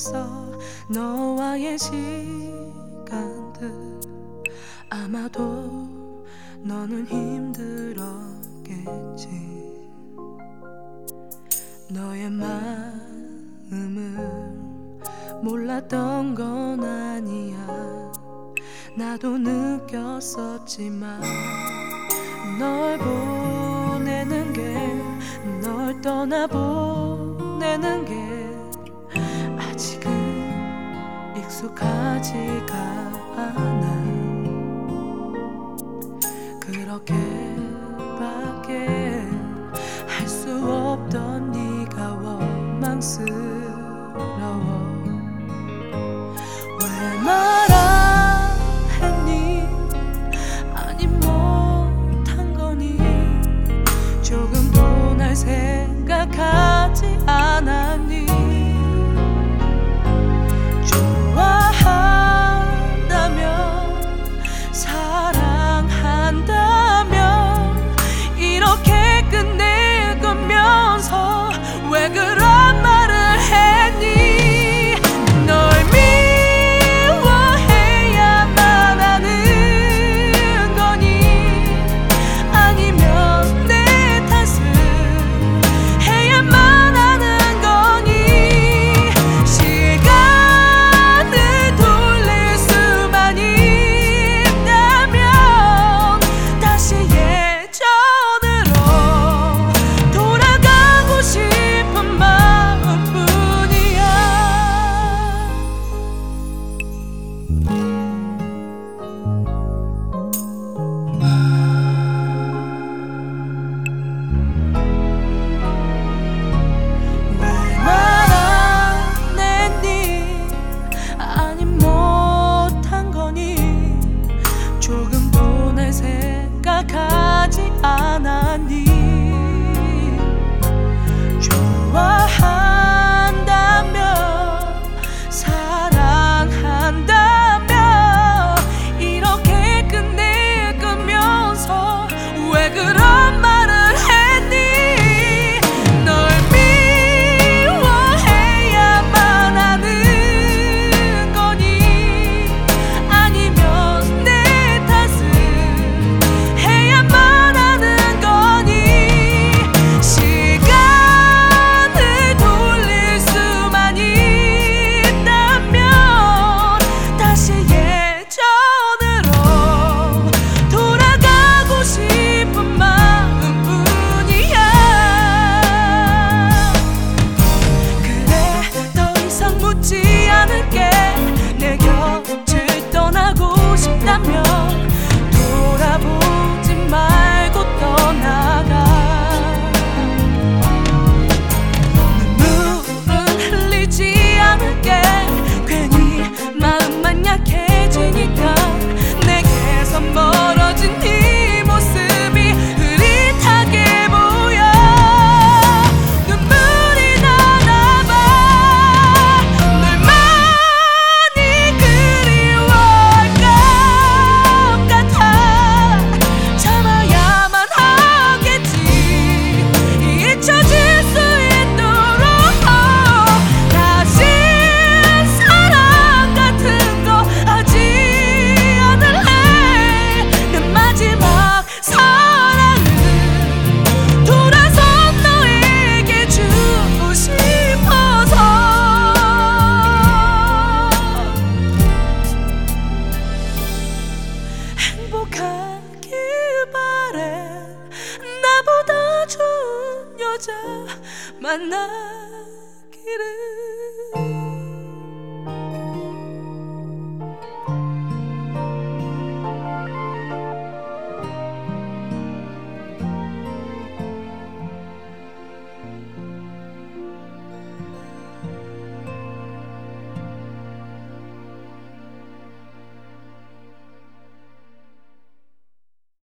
있어 너와의 시간들. 아마도 너는 힘들었겠지. 너의 마음을 몰랐던 건 아니야. 나도 느꼈었지만 널 보내는 게, 널 떠나보내는 게 아직은 익숙하지가 않아. 그렇게밖에 할 수 없던 네가 원망스러워. 왜 말 안 했니? 아니 못한 거니? 조금도 날 생각하지 않았니? 좋아한다면, 사랑한다면 이렇게 끝낼 거면서 왜 그런 말을 했니? 널 미워해야만 하는 거니? 아니면 내 탓을 해야만 하는 거니? 시간을 돌릴 수만 있다면 다시 예전으로 돌아가고 싶은 마음뿐이야. 왜 말 안 했니? 아니 못한 거니? 조금도 날 생각하지 않았니? 좋아한다면, 사랑한다면 이렇게 끝낼 거면서 왜 그런 말을 했니? 널 미워해야만 하는 거니? 아니면 내 탓을 해야만 하는 거니? 시간을 돌릴 수만 있다면 다시 예전으로 돌아가고 싶은 마음뿐이야. 그래, 더 이상 묻지 않을게. 내 곁을 떠나고 싶다면 돌아보지 말고 떠나가. 눈물은 흘리지 않을게. 괜히 마음만 약해지니까. 내게서 멀어진 네 모습이 흐릿하게 보여. 눈물이 나나 봐. 널 많이 그리워할 것 같아. 참아야만 하겠지. 잊혀질 수 있도록. 다시 사랑 같은 거 하지 않을래. 내 마지막 사랑을 돌아서 너에게 주고 싶어서. 행복하길 바래. 나보다 좋은 여자 만나